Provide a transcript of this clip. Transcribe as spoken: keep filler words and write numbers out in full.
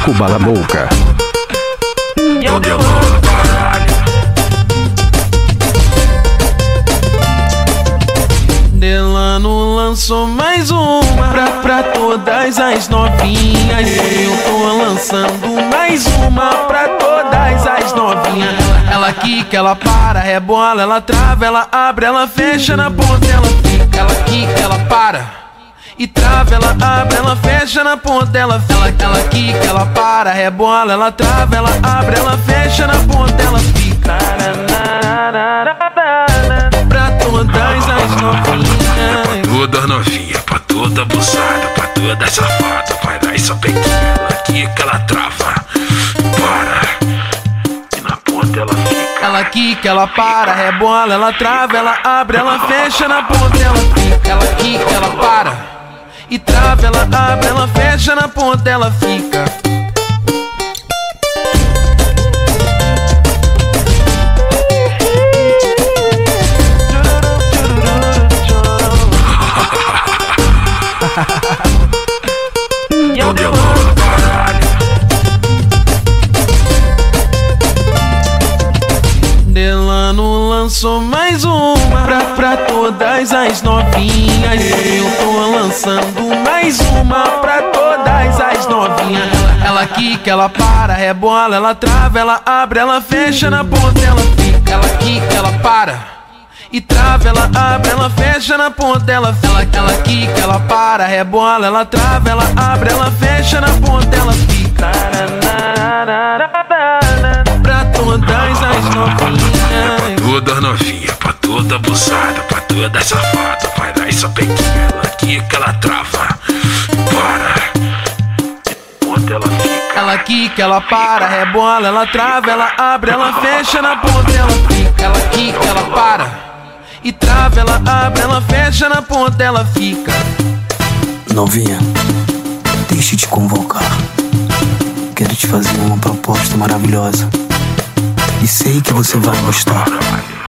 Chico Balaboca. Delano lançou mais uma pra, pra todas as novinhas. Eu tô lançando mais uma pra todas as novinhas. Ela quica, ela para, rebola, ela trava, ela abre, ela fecha na ponta, ela fica. Ela quica, ela para e trava, ela abre, ela fecha na ponta, ela ela, ela quica, ela para, rebola, ela trava, ela abre, ela fecha na ponta, ela fica. Pra todas as novinhas, toda novinha, pra toda abusada, pra toda safada, vai dar essa pequena, ela quica, ela trava, para, e na ponta ela fica. ela quica, ela para, rebola, ela trava, ela abre, ela fecha na ponta, ela fica. Ela quica, ela para e trava, ela abre, ela fecha na ponta, ela fica. Delano lançou mais uma pra, pra todas as novinhas. Eu tô lançando mais uma pra todas as novinhas. Ela quica, ela para, rebola, ela trava, ela abre, ela fecha na ponta, ela fica. Ela quica, ela para e trava, ela abre, ela fecha na ponta, ela ela, ela quica, ela para, rebola, ela trava, ela abre, ela fecha na ponta, ela fica. Pra todas as novinhas, toda novinha, pra toda abusada, pra toda safada, vai dar essa pequena, ela quica, ela trava, para, onde ela fica. ela quica, ela para, rebola, ela trava, ela abre, ela fecha na ponta, ela fica. Ela quica, ela para e trava, ela abre, ela fecha na ponta, ela fica. Novinha, deixa eu te convocar. Quero te fazer uma proposta maravilhosa e sei que você vai gostar.